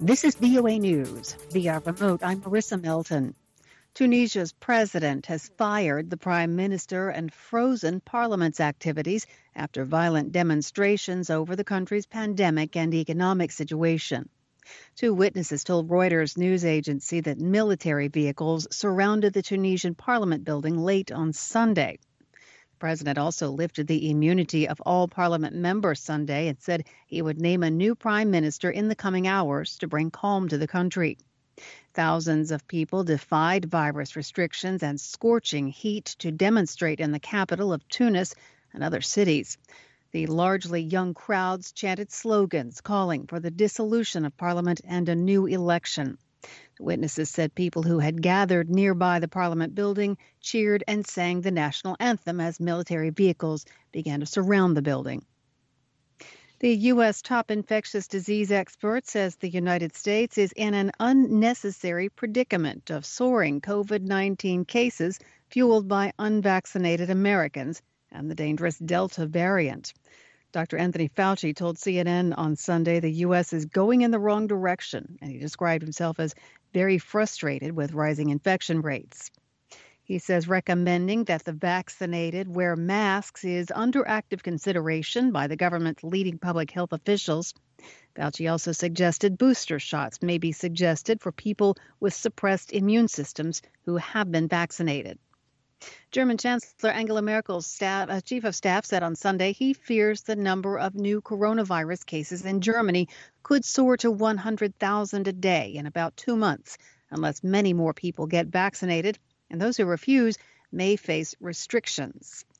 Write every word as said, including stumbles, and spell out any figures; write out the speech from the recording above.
This is V O A News. Via remote, I'm Marissa Melton. Tunisia's president has fired the prime minister and frozen parliament's activities after violent demonstrations over the country's pandemic and economic situation. Two witnesses told Reuters news agency that military vehicles surrounded the Tunisian parliament building late on Sunday. The president also lifted the immunity of all parliament members Sunday and said he would name a new prime minister in the coming hours to bring calm to the country. Thousands of people defied virus restrictions and scorching heat to demonstrate in the capital of Tunis and other cities. The largely young crowds chanted slogans calling for the dissolution of parliament and a new election. The witnesses said people who had gathered nearby the parliament building cheered and sang the national anthem as military vehicles began to surround the building. The U S top infectious disease expert says the United States is in an unnecessary predicament of soaring COVID nineteen cases fueled by unvaccinated Americans and the dangerous Delta variant. Doctor Anthony Fauci told C N N on Sunday the U S is going in the wrong direction, and he described himself as very frustrated with rising infection rates. He says recommending that the vaccinated wear masks is under active consideration by the government's leading public health officials. Fauci also suggested booster shots may be suggested for people with suppressed immune systems who have been vaccinated. German Chancellor Angela Merkel's staff, uh, chief of staff said on Sunday he fears the number of new coronavirus cases in Germany could soar to one hundred thousand a day in about two months unless many more people get vaccinated, and those who refuse may face restrictions.